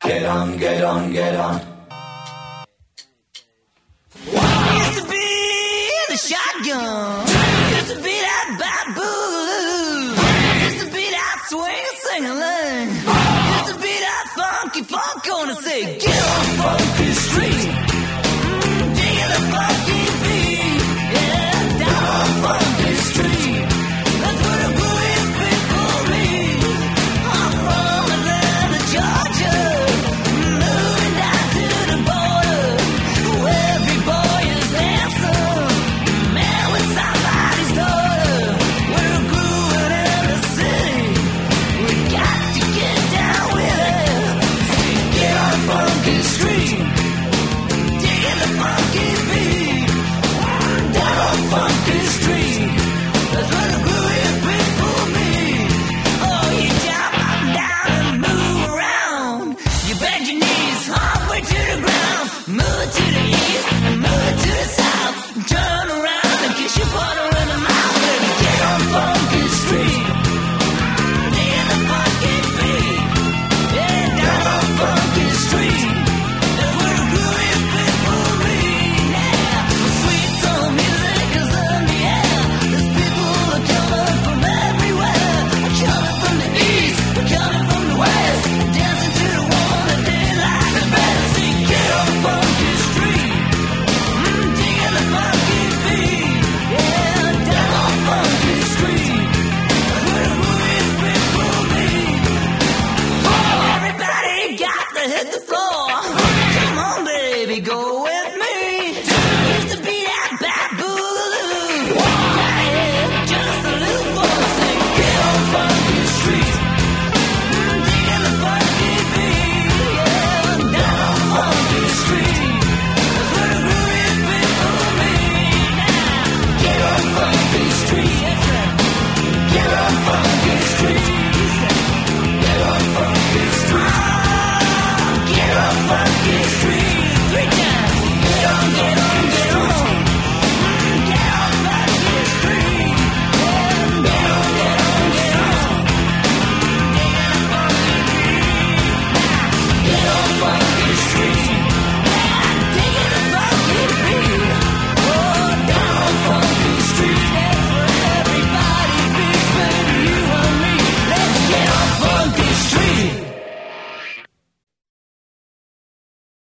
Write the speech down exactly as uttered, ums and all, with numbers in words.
Get on, get on, get on. Used to be the shotgun. Used to be that bad boo. Used to be that swing sing-a-ling. Used to be that funky funk gonna say, get on funky street. Mm, dig the funky